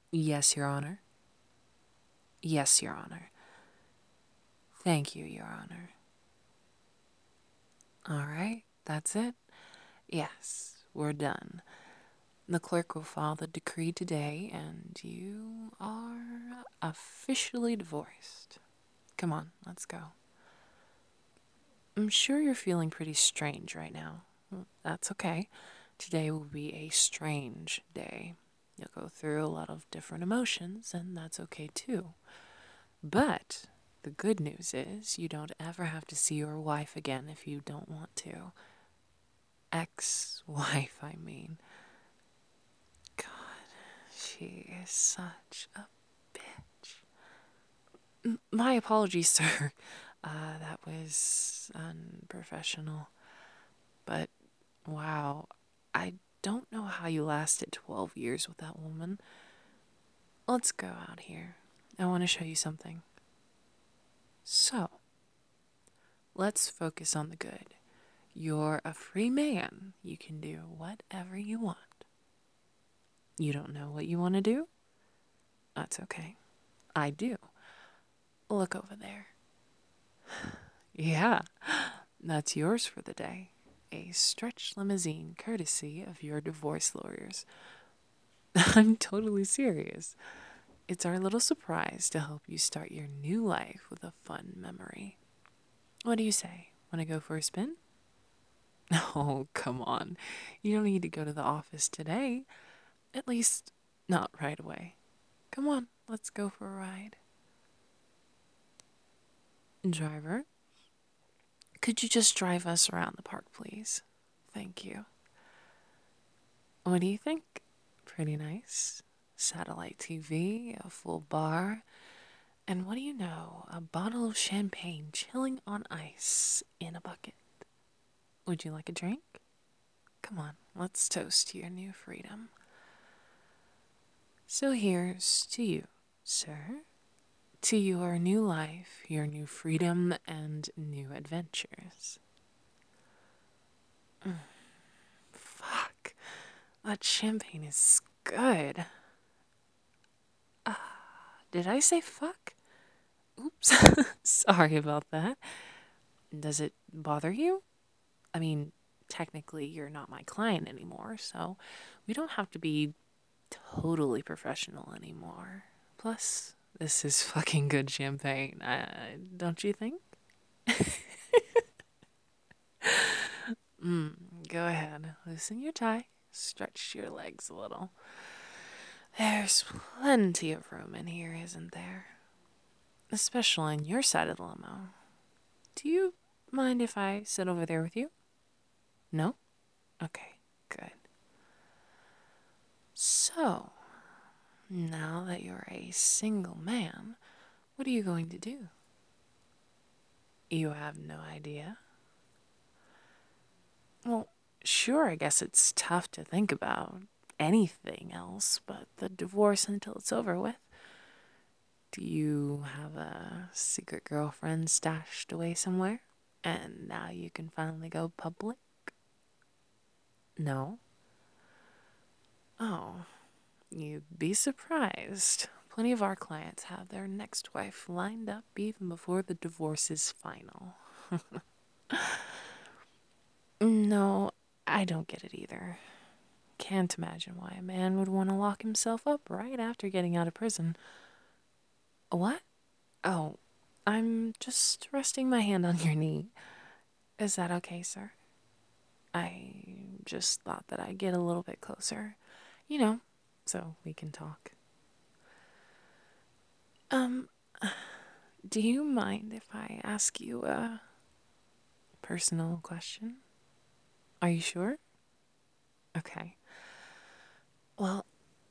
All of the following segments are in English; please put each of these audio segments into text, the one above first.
Yes, Your Honor. Yes, Your Honor. Thank you, Your Honor. All right, that's it. Yes, we're done. The clerk will file the decree today, and you are officially divorced. Come on, let's go. I'm sure you're feeling pretty strange right now. That's okay. Today will be a strange day. You'll go through a lot of different emotions, and that's okay too. But the good news is you don't ever have to see your wife again if you don't want to. Ex wife, I mean. God, she is such a bitch. My apologies, sir. That was unprofessional. But wow, I don't know how you lasted 12 years with that woman. Let's go out here. I want to show you something. So, let's focus on the good. You're a free man. You can do whatever you want. You don't know what you want to do? That's okay. I do. Look over there. Yeah, that's yours for the day. A stretch limousine courtesy of your divorce lawyers. I'm totally serious. It's our little surprise to help you start your new life with a fun memory. What do you say? Want to go for a spin? Oh, come on. You don't need to go to the office today. At least, not right away. Come on, let's go for a ride. Driver, could you just drive us around the park, please? Thank you. What do you think? Pretty nice. Satellite TV, a full bar, and what do you know? A bottle of champagne chilling on ice in a bucket. Would you like a drink? Come on, let's toast to your new freedom. So here's to you, sir. To your new life, your new freedom, and new adventures. Fuck, that champagne is good. Did I say fuck? Oops. Sorry about that. Does it bother you? I mean, technically, you're not my client anymore, so we don't have to be totally professional anymore. Plus, this is fucking good champagne, don't you think? Go ahead, loosen your tie, stretch your legs a little. There's plenty of room in here, isn't there? Especially on your side of the limo. Do you mind if I sit over there with you? No? Okay, good. So, now that you're a single man, what are you going to do? You have no idea? Well, sure, I guess it's tough to think about anything else but the divorce until it's over with. Do you have a secret girlfriend stashed away somewhere? And now you can finally go public? No? Oh, you'd be surprised. Plenty of our clients have their next wife lined up even before the divorce is final. No, I don't get it either. Can't imagine why a man would want to lock himself up right after getting out of prison. What? Oh, I'm just resting my hand on your knee. Is that okay, sir? I just thought that I'd get a little bit closer, you know, so we can talk. Um, do you mind if I ask you a personal question? Are you sure? Okay. Well,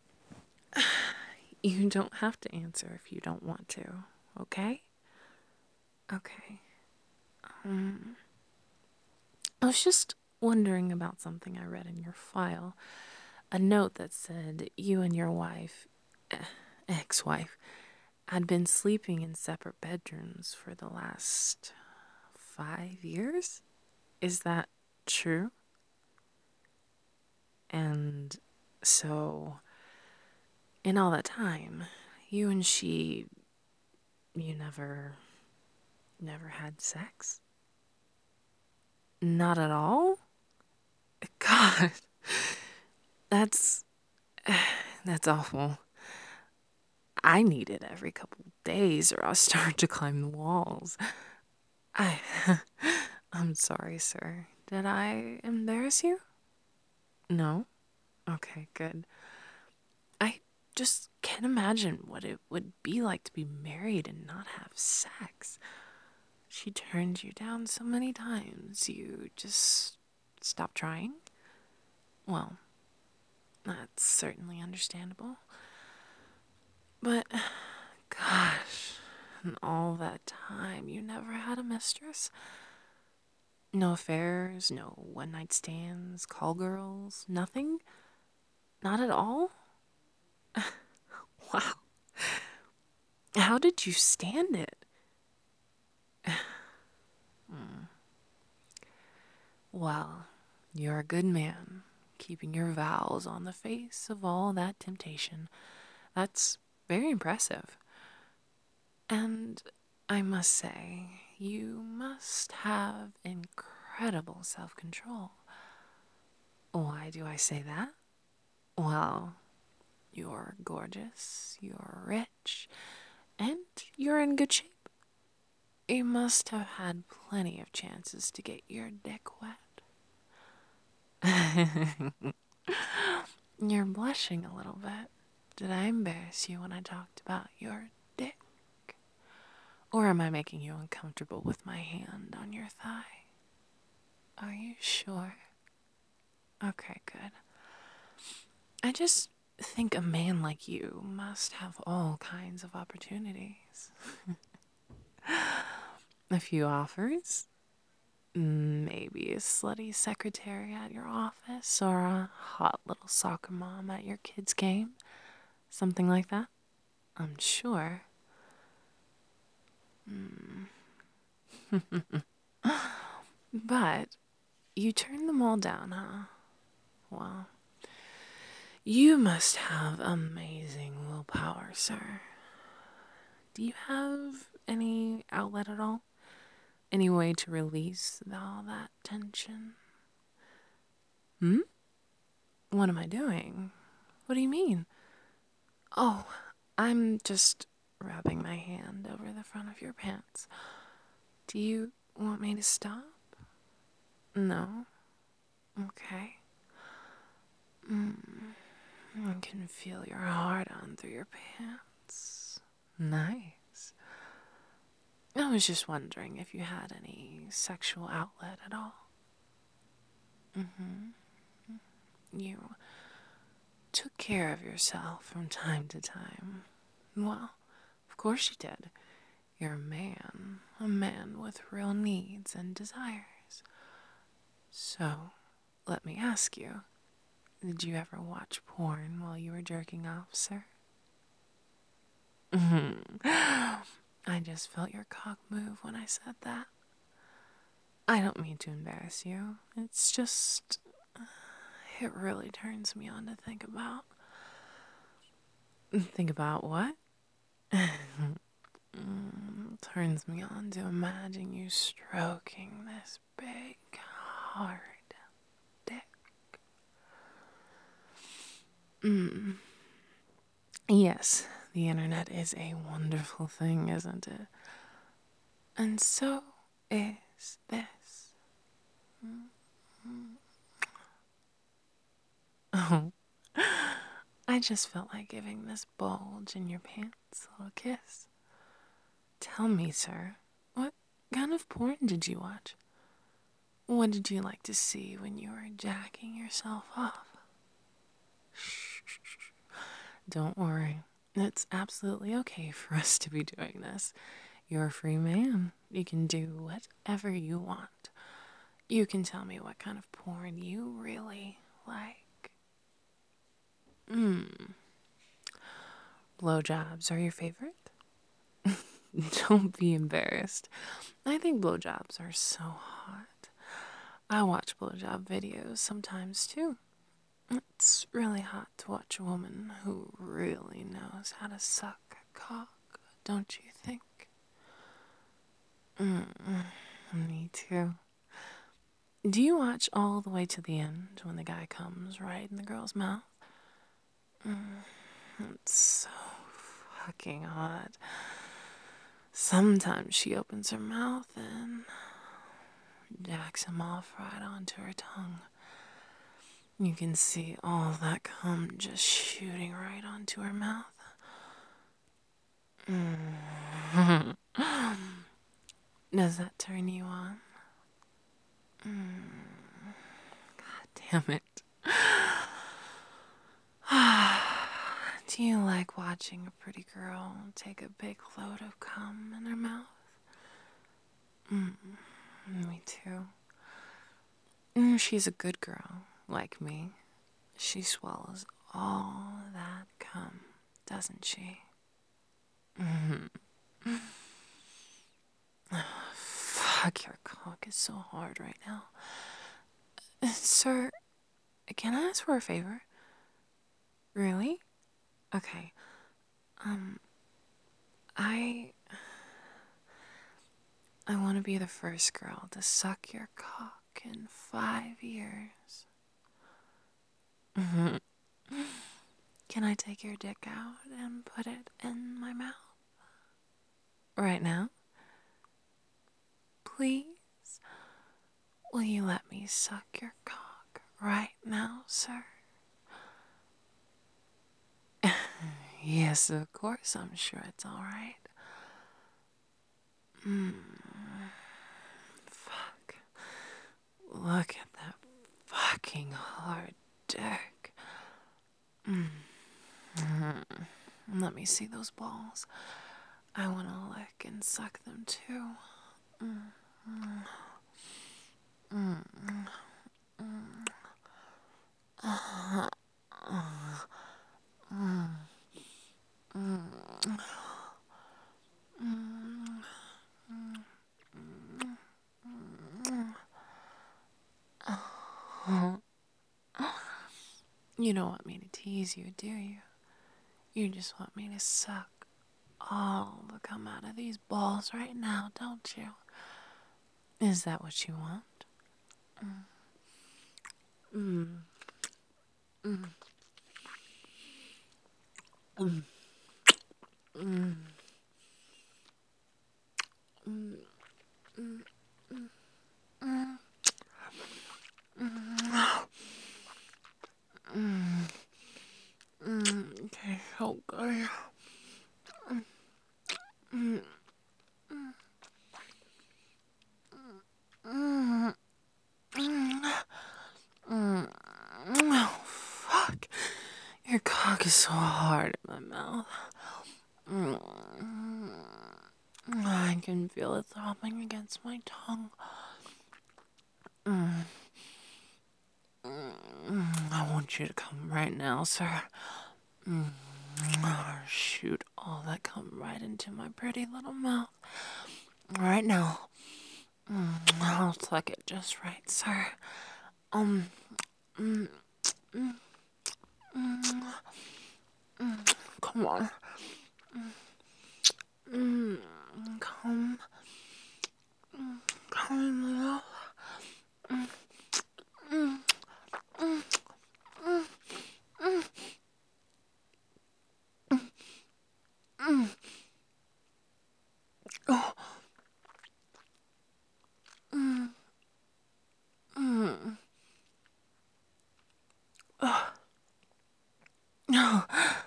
you don't have to answer if you don't want to, okay? Okay. Um, I was just wondering about something I read in your file. A note that said you and your wife, ex wife, had been sleeping in separate bedrooms for the last 5 years? Is that true? And so, In all that time, you and she, you never had sex? Not at all? God, that's, that's awful. I need it every couple days or I'll start to climb the walls. I, I'm sorry, sir. Did I embarrass you? No? Okay, good. I just can't imagine what it would be like to be married and not have sex. She turned you down so many times, you just stopped trying? Well, that's certainly understandable. But, gosh, in all that time, you never had a mistress? No affairs, no one night stands, call girls, nothing? Not at all? Wow. How did you stand it? Well, you're a good man, keeping your vows on the face of all that temptation. That's very impressive. And I must say, you must have incredible self control. Why do I say that? Well, you're gorgeous, you're rich, and you're in good shape. You must have had plenty of chances to get your dick wet. You're blushing a little bit. Did I embarrass you when I talked about your dick? Or am I making you uncomfortable with my hand on your thigh? Are you sure? Okay, good. I just think a man like you must have all kinds of opportunities. A few offers? Maybe a slutty secretary at your office or a hot little soccer mom at your kid's game. Something like that? I'm sure. But you turned them all down, huh? Well, you must have amazing willpower, sir. Do you have any outlet at all? Any way to release all that tension? Hmm? What am I doing? What do you mean? Oh, I'm just rubbing my hand over the front of your pants. Do you want me to stop? No? Okay. I can feel your heart on through your pants. Nice. I was just wondering if you had any sexual outlet at all. You took care of yourself from time to time. Well, of course you did. You're a man with real needs and desires. So, let me ask you, did you ever watch porn while you were jerking off, sir? I just felt your cock move when I said that. I don't mean to embarrass you. It's just, it really turns me on to think about. Think about what? Turns me on to imagine you stroking this big, hard dick. Yes, the internet is a wonderful thing, isn't it? And so is this. Oh, I just felt like giving this bulge in your pants a little kiss. Tell me, sir, what kind of porn did you watch? What did you like to see when you were jacking yourself off? Shh. Don't worry. It's absolutely okay for us to be doing this. You're a free man. You can do whatever you want. You can tell me what kind of porn you really like. Blowjobs are your favorite? Don't be embarrassed. I think blowjobs are so hot. I watch blowjob videos sometimes too. It's really hot to watch a woman who really knows how to suck a cock, don't you think? Me too. Do you watch all the way to the end when the guy comes right in the girl's mouth? It's so fucking hot. Sometimes she opens her mouth and jacks him off right onto her tongue. You can see all that cum just shooting right onto her mouth. Does that turn you on? Damn it. Do you like watching a pretty girl take a big load of cum in her mouth? Me too. She's a good girl, like me. She swallows all that cum, doesn't she? Fuck, your cock is so hard right now. Sir, can I ask for a favor? Really? Okay. Um, I I want to be the first girl to suck your cock in 5 years. Can I take your dick out and put it in my mouth? Right now? Please? Will you let me suck your cock right now, sir? Yes, of course, I'm sure it's alright. Fuck. Look at that fucking hard dick. Let me see those balls. I want to lick and suck them too. You don't want me to tease you, do you? You just want me to suck all the cum out of these balls right now, don't you? Is that what you want? Okay, oh god. Oh, fuck. Your cock is so hard in my mouth. I can feel it throbbing against my tongue. I want you to come right now, sir. Shoot all that cum right into my pretty little mouth. Right now. I'll suck it just right, sir. Come on. Come. Come in my mouth. No.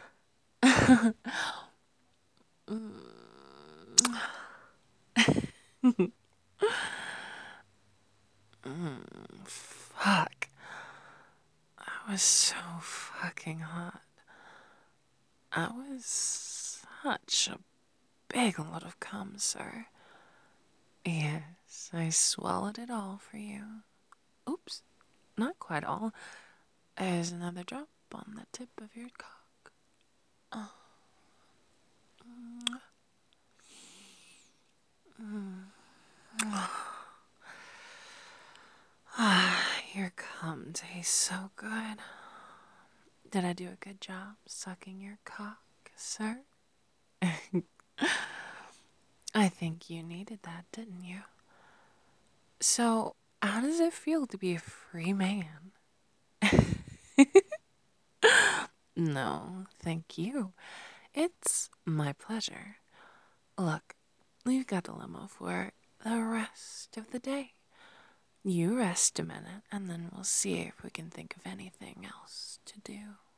Fuck. I was so fucking hot. I was such a big lot of cum, sir. Yes, I swallowed it all for you. Oops, not quite all. There's another drop on the tip of your cock. Your cum tastes so good. Did I do a good job sucking your cock, sir? I think you needed that, didn't you? So, how does it feel to be a free man? No, thank you. It's my pleasure. Look, we've got the limo for the rest of the day. You rest a minute, and then we'll see if we can think of anything else to do.